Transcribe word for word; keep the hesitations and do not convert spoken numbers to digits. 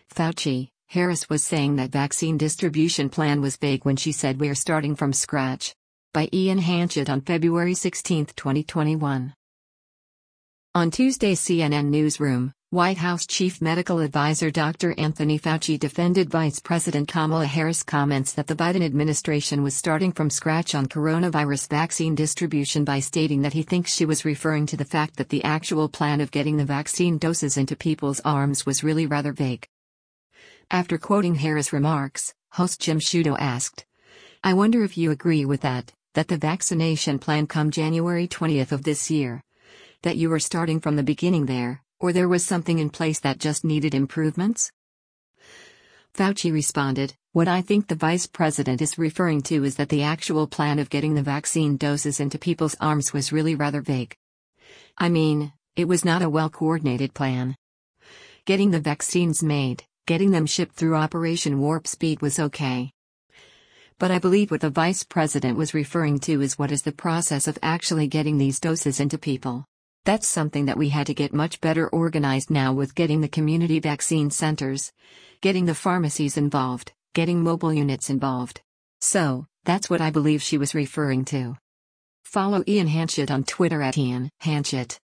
Fauci, Harris was saying that vaccine distribution plan was vague when she said we're starting from scratch. By Ian Hanchett on February sixteenth, twenty twenty-one. On Tuesday's C N N Newsroom, White House Chief Medical Advisor Doctor Anthony Fauci defended Vice President Kamala Harris' comments that the Biden administration was starting from scratch on coronavirus vaccine distribution by stating that he thinks she was referring to the fact that the actual plan of getting the vaccine doses into people's arms was really rather vague. After quoting Harris' remarks, host Jim Sciutto asked, "I wonder if you agree with that, that the vaccination plan come January twentieth of this year, that you were starting from the beginning there, or there was something in place that just needed improvements?" Fauci responded, "What I think the vice president is referring to is that the actual plan of getting the vaccine doses into people's arms was really rather vague. I mean, it was not a well-coordinated plan. Getting the vaccines made, getting them shipped through Operation Warp Speed was okay. But I believe what the vice president was referring to is what is the process of actually getting these doses into people. That's something that we had to get much better organized now with getting the community vaccine centers, getting the pharmacies involved, getting mobile units involved. So, that's what I believe she was referring to." Follow Ian Hanchett on Twitter at Ian Hanchett.